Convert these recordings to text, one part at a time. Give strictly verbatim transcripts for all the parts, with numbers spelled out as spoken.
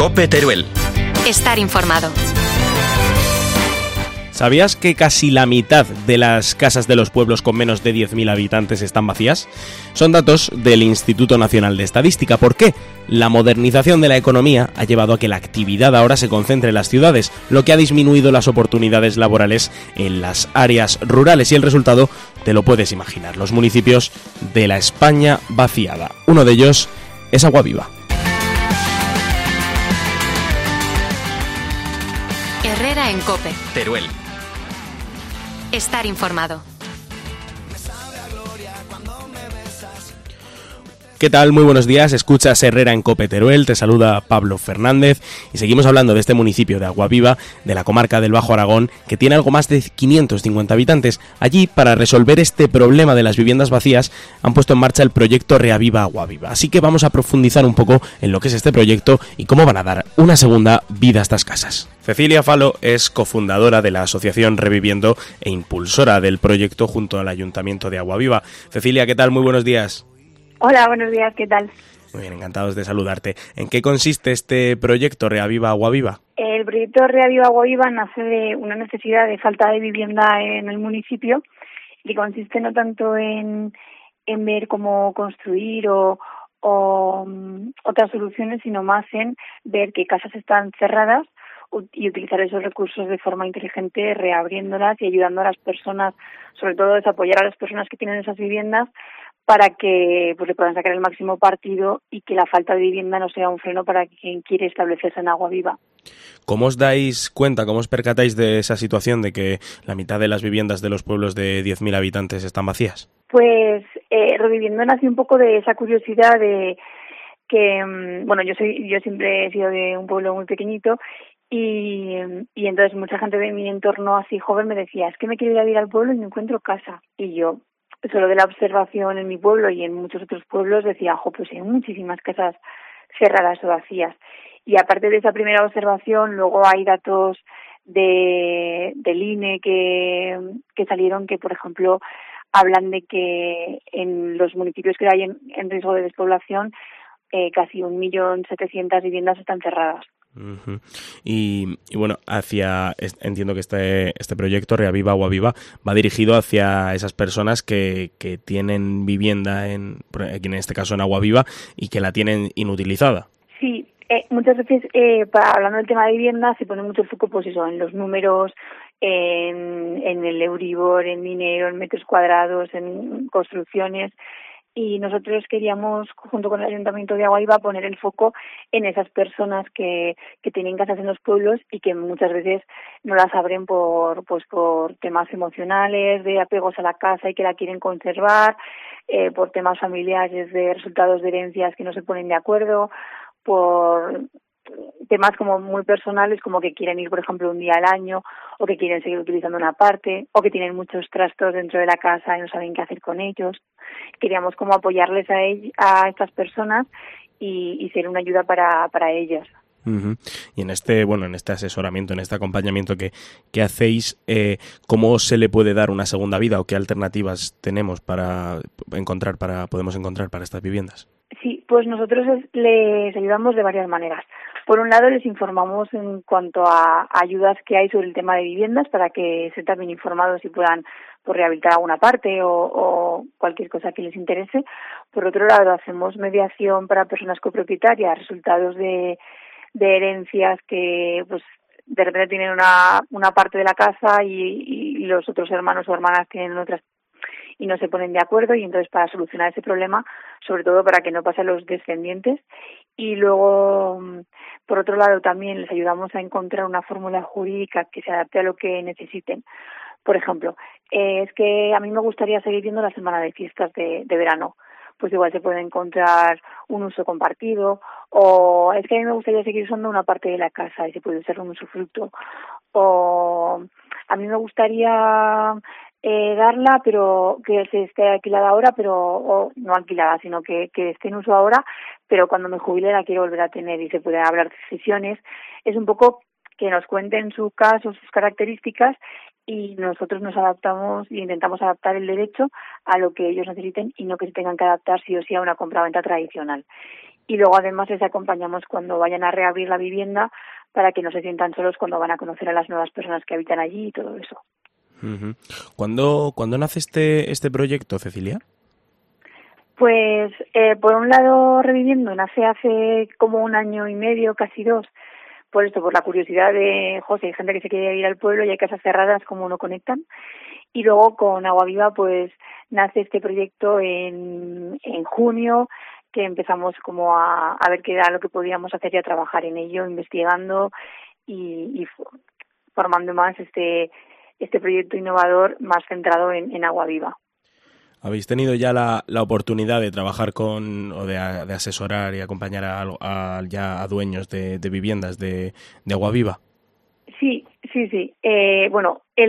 COPE Teruel. Estar informado. ¿Sabías que casi la mitad de las casas de los pueblos con menos de diez mil habitantes están vacías? Son datos del Instituto Nacional de Estadística. ¿Por qué? La modernización de la economía ha llevado a que la actividad ahora se concentre en las ciudades, lo que ha disminuido las oportunidades laborales en las áreas rurales, y el resultado te lo puedes imaginar: los municipios de la España vaciada. Uno de ellos es Aguaviva. Herrera en COPE. Teruel. Estar informado. ¿Qué tal? Muy buenos días, escuchas Herrera en COPE Teruel, te saluda Pablo Fernández y seguimos hablando de este municipio de Aguaviva, de la comarca del Bajo Aragón, que tiene algo más de quinientos cincuenta habitantes. Allí, para resolver este problema de las viviendas vacías, han puesto en marcha el proyecto Reaviva Aguaviva. Así que vamos a profundizar un poco en lo que es este proyecto y cómo van a dar una segunda vida a estas casas. Cecilia Falo es cofundadora de la asociación Reviviendo e impulsora del proyecto junto al Ayuntamiento de Aguaviva. Cecilia, ¿qué tal? Muy buenos días. Hola, buenos días, ¿qué tal? Muy bien, encantados de saludarte. ¿En qué consiste este proyecto Reaviva Aguaviva? El proyecto Reaviva Aguaviva nace de una necesidad de falta de vivienda en el municipio y consiste no tanto en, en ver cómo construir o, o um, otras soluciones, sino más en ver qué casas están cerradas y utilizar esos recursos de forma inteligente, reabriéndolas y ayudando a las personas, sobre todo es apoyar a las personas que tienen esas viviendas para que pues le puedan sacar el máximo partido y que la falta de vivienda no sea un freno para quien quiere establecerse en Aguaviva. ¿Cómo os dais cuenta, cómo os percatáis de esa situación de que la mitad de las viviendas de los pueblos de diez mil habitantes están vacías? Pues eh, Reviviendo nació un poco de esa curiosidad de que, bueno, yo soy yo siempre he sido de un pueblo muy pequeñito y, y entonces mucha gente de mi entorno así joven me decía, es que me quiero ir a vivir al pueblo y no encuentro casa. Y yo, solo de la observación en mi pueblo y en muchos otros pueblos, decía, ojo, pues hay muchísimas casas cerradas o vacías. Y aparte de esa primera observación, luego hay datos de del I N E que, que salieron que, por ejemplo, hablan de que en los municipios que hay en, en riesgo de despoblación, eh, casi un millón setecientas viviendas están cerradas. Uh-huh. Y, y bueno, hacia entiendo que este este proyecto Reaviva Aguaviva va dirigido hacia esas personas que, que tienen vivienda en en este caso en Aguaviva y que la tienen inutilizada. Sí, eh, muchas veces eh, para, hablando del tema de vivienda se pone mucho el foco pues eso, en los números, en, en el Euribor, en dinero, en metros cuadrados, en construcciones. Y nosotros queríamos, junto con el Ayuntamiento de Aguaviva, poner el foco en esas personas que, que tienen casas en los pueblos y que muchas veces no las abren por pues por temas emocionales, de apegos a la casa y que la quieren conservar, eh, por temas familiares de resultados de herencias que no se ponen de acuerdo, por temas como muy personales, como que quieren ir, por ejemplo, un día al año, o que quieren seguir utilizando una parte, o que tienen muchos trastos dentro de la casa y no saben qué hacer con ellos. Queríamos como apoyarles a, ell- a estas personas y, y ser una ayuda para, para ellas. Uh-huh. Y en este, bueno, en este asesoramiento, en este acompañamiento que, que hacéis, eh, ¿cómo se le puede dar una segunda vida o qué alternativas tenemos para encontrar, para podemos encontrar para estas viviendas? Sí, pues nosotros les ayudamos de varias maneras. Por un lado, les informamos en cuanto a ayudas que hay sobre el tema de viviendas para que estén también informados y puedan pues, rehabilitar alguna parte o, o cualquier cosa que les interese. Por otro lado, hacemos mediación para personas copropietarias, resultados de, de herencias que pues de repente tienen una, una parte de la casa y, y los otros hermanos o hermanas tienen otras y no se ponen de acuerdo, y entonces para solucionar ese problema, sobre todo para que no pase a los descendientes. Y luego, por otro lado, también les ayudamos a encontrar una fórmula jurídica que se adapte a lo que necesiten. Por ejemplo, eh, es que a mí me gustaría seguir viendo la semana de fiestas de, de verano. Pues igual se puede encontrar un uso compartido, o es que a mí me gustaría seguir usando una parte de la casa y se puede usar un usufructo, o a mí me gustaría eh, darla, pero que se esté alquilada ahora, pero o no alquilada, sino que, que esté en uso ahora, pero cuando me jubile la quiero volver a tener y se puede hablar de cesiones. Es un poco que nos cuenten su caso, sus características, y nosotros nos adaptamos y intentamos adaptar el derecho a lo que ellos necesiten y no que se tengan que adaptar sí o sí a una compraventa tradicional. y luego además les acompañamos cuando vayan a reabrir la vivienda para que no se sientan solos cuando van a conocer a las nuevas personas que habitan allí y todo eso. Uh-huh. ¿Cuándo, ¿Cuándo nace este, este proyecto, Cecilia? Pues, eh, por un lado, Reviviendo nace hace como un año y medio, casi dos, por esto, por la curiosidad de, José, hay gente que se quiere ir al pueblo y hay casas cerradas, ¿cómo no conectan? Y luego con Agua Viva, pues, nace este proyecto en, en junio, que empezamos como a, a ver qué era lo que podíamos hacer y a trabajar en ello, investigando y, y formando más este, este proyecto innovador más centrado en, en Agua Viva. ¿Habéis tenido ya la, la oportunidad de trabajar con o de, de asesorar y acompañar a, a, ya a dueños de, de viviendas de, de Agua Viva? Sí, sí, sí. Eh, bueno, el,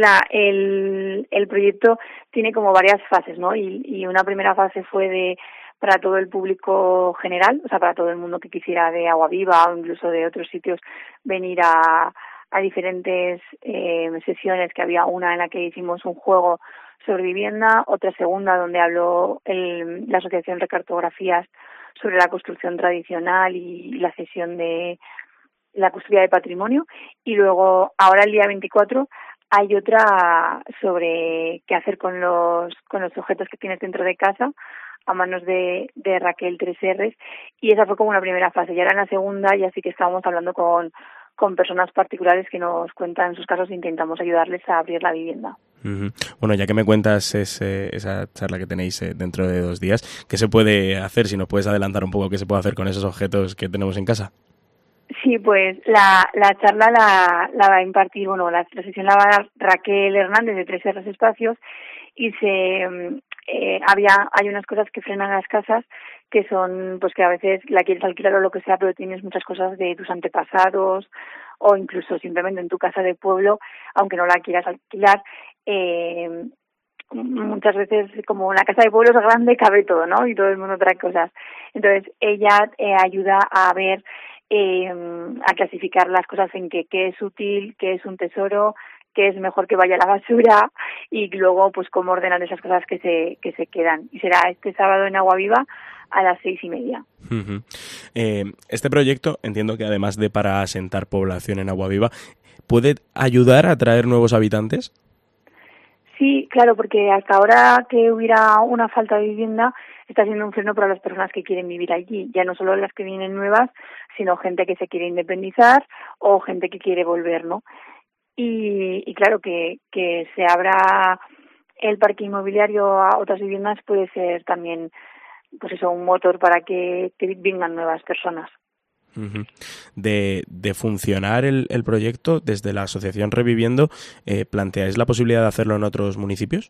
el, el proyecto tiene como varias fases, ¿no? Y, y una primera fase fue de para todo el público general, o sea, para todo el mundo que quisiera de Agua Viva o incluso de otros sitios venir a, a diferentes eh, sesiones, que había una en la que hicimos un juego sobre vivienda, otra segunda donde habló el, la Asociación Recartografías sobre la construcción tradicional y la cesión de la custodia de patrimonio, y luego ahora el día veinticuatro hay otra sobre qué hacer con los con los objetos que tienes dentro de casa a manos de, de Raquel tres erres, y esa fue como una primera fase. Y ahora en la segunda ya sí que estábamos hablando con con personas particulares que nos cuentan sus casos e intentamos ayudarles a abrir la vivienda. Uh-huh. Bueno, ya que me cuentas ese, esa charla que tenéis eh, dentro de dos días, ¿qué se puede hacer? Si nos puedes adelantar un poco qué se puede hacer con esos objetos que tenemos en casa. Sí, pues la, la charla la, la va a impartir, bueno, la, la sesión la va a dar Raquel Hernández de tres erres Espacios, y se eh, había hay unas cosas que frenan las casas, que son pues que a veces la quieres alquilar o lo que sea, pero tienes muchas cosas de tus antepasados o incluso simplemente en tu casa de pueblo, aunque no la quieras alquilar, eh, muchas veces como una casa de pueblo es grande, cabe todo, ¿no? Y todo el mundo trae cosas. Entonces ella eh, ayuda a ver, eh, a clasificar las cosas en que qué es útil, qué es un tesoro, que es mejor que vaya a la basura, y luego pues cómo ordenar esas cosas que se que se quedan. Y será este sábado en Agua Viva a las seis y media. Uh-huh. Eh, este proyecto, entiendo que además de para asentar población en Agua Viva, ¿puede ayudar a atraer nuevos habitantes? Sí, claro, porque hasta ahora que hubiera una falta de vivienda está siendo un freno para las personas que quieren vivir allí, ya no solo las que vienen nuevas, sino gente que se quiere independizar o gente que quiere volver, ¿no? Y, y claro, que, que se abra el parque inmobiliario a otras viviendas puede ser también, pues eso, un motor para que, que vengan nuevas personas. Uh-huh. De, de funcionar el, el proyecto desde la Asociación Reviviendo, eh, ¿planteáis la posibilidad de hacerlo en otros municipios?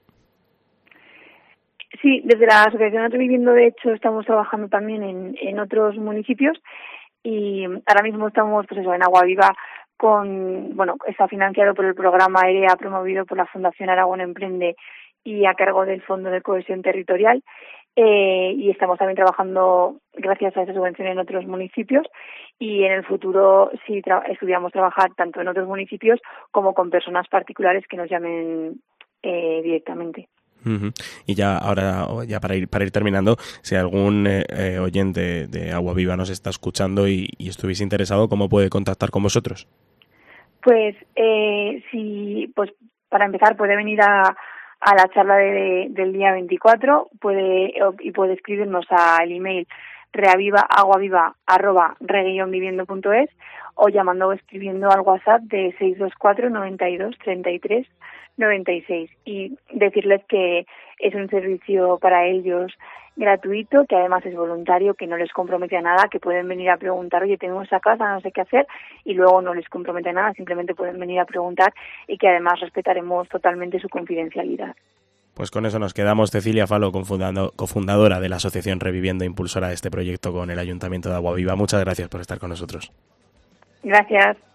Sí, desde la Asociación Reviviendo, de hecho, estamos trabajando también en, en otros municipios, y ahora mismo estamos, pues eso, en Agua Viva, con, bueno, está financiado por el programa A E R E A, promovido por la Fundación Aragón Emprende y a cargo del Fondo de Cohesión Territorial, eh, y estamos también trabajando gracias a esa subvención en otros municipios, y en el futuro sí tra- estudiamos trabajar tanto en otros municipios como con personas particulares que nos llamen eh, directamente. Uh-huh. Y ya ahora, ya para ir para ir terminando, si algún eh, eh, oyente de Agua Viva nos está escuchando y, y estuviese interesado, ¿cómo puede contactar con vosotros? Pues eh, si, pues para empezar puede venir a, a la charla de, del día veinticuatro, puede y puede escribirnos al email reavivaaguaviva arroba re-viviendo punto es o llamando o escribiendo al WhatsApp de seis dos cuatro noventa y dos treinta y tres noventa y seis, y decirles que es un servicio para ellos gratuito, que además es voluntario, que no les compromete a nada, que pueden venir a preguntar, oye, tengo esa casa, no sé qué hacer, y luego no les compromete a nada, simplemente pueden venir a preguntar, y que además respetaremos totalmente su confidencialidad. Pues con eso nos quedamos. Cecilia Falo, cofundadora de la Asociación Reviviendo, impulsora de este proyecto con el Ayuntamiento de Agua Viva. Muchas gracias por estar con nosotros. Gracias.